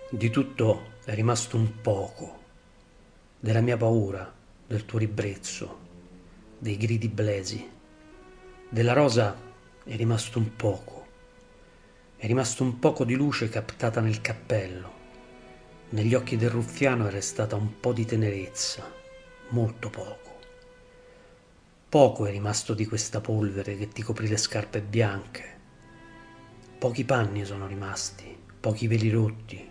Di tutto è rimasto un poco, della mia paura, del tuo ribrezzo, dei gridi blesi. Della rosa è rimasto un poco, è rimasto un poco di luce captata nel cappello. Negli occhi del ruffiano è restata un po' di tenerezza, molto poco. Poco è rimasto di questa polvere che ti coprì le scarpe bianche. Pochi panni sono rimasti, pochi veli rotti,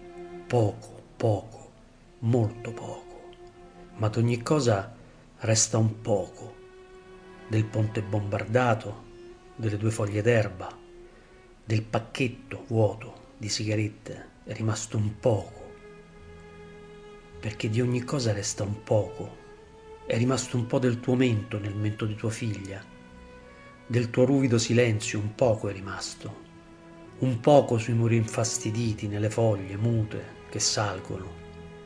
poco, molto poco. Ma d'ogni cosa resta un poco, del ponte bombardato, delle due foglie d'erba, del pacchetto vuoto di sigarette è rimasto un poco, perché di ogni cosa resta un poco. È rimasto un po' del tuo mento nel mento di tua figlia, del tuo ruvido silenzio un poco è rimasto, un poco sui muri infastiditi, nelle foglie mute che salgono.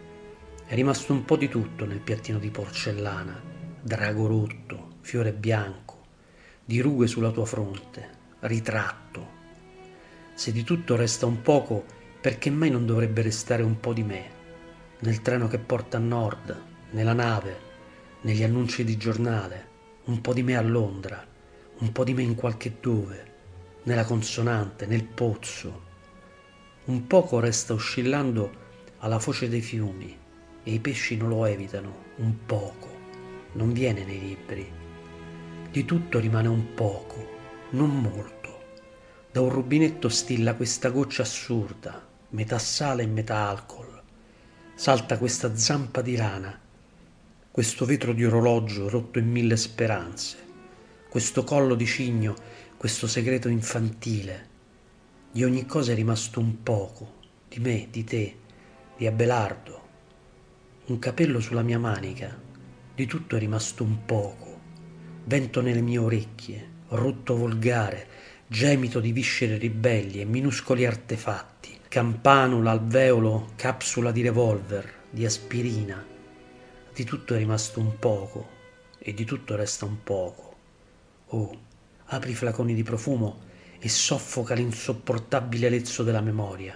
È rimasto un po' di tutto nel piattino di porcellana, drago rotto, fiore bianco, di rughe sulla tua fronte, ritratto. Se di tutto resta un poco, perché mai non dovrebbe restare un po' di me, nel treno che porta a nord, nella nave, negli annunci di giornale, un po' di me a Londra, un po' di me in qualche dove, nella consonante, nel pozzo. Un poco resta oscillando alla foce dei fiumi e i pesci non lo evitano, un poco, non viene nei libri. Di tutto rimane un poco, non molto. Da un rubinetto stilla questa goccia assurda, metà sale e metà alcol. Salta questa zampa di rana, questo vetro di orologio rotto in mille speranze, questo collo di cigno, questo segreto infantile. Di ogni cosa è rimasto un poco, di me, di te, di Abelardo, un capello sulla mia manica, di tutto è rimasto un poco, vento nelle mie orecchie, rutto volgare, gemito di viscere ribelli e minuscoli artefatti, campanula, alveolo, capsula di revolver, di aspirina. Di tutto è rimasto un poco e di tutto resta un poco. Oh, apri i flaconi di profumo e soffoca l'insopportabile lezzo della memoria.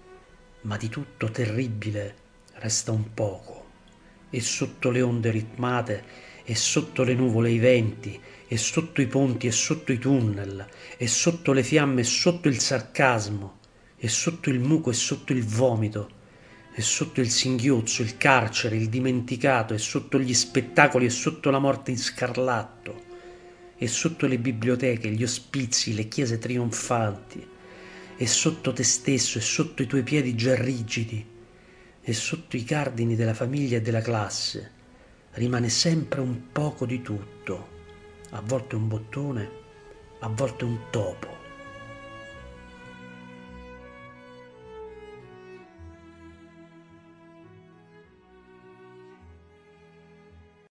Ma di tutto terribile resta un poco. E sotto le onde ritmate, e sotto le nuvole e i venti, e sotto i ponti, e sotto i tunnel, e sotto le fiamme, e sotto il sarcasmo, e sotto il muco, e sotto il vomito, e sotto il singhiozzo, il carcere, il dimenticato, e sotto gli spettacoli, e sotto la morte in scarlatto, e sotto le biblioteche, gli ospizi, le chiese trionfanti, e sotto te stesso, e sotto i tuoi piedi già rigidi, e sotto i cardini della famiglia e della classe, rimane sempre un poco di tutto, a volte un bottone, a volte un topo,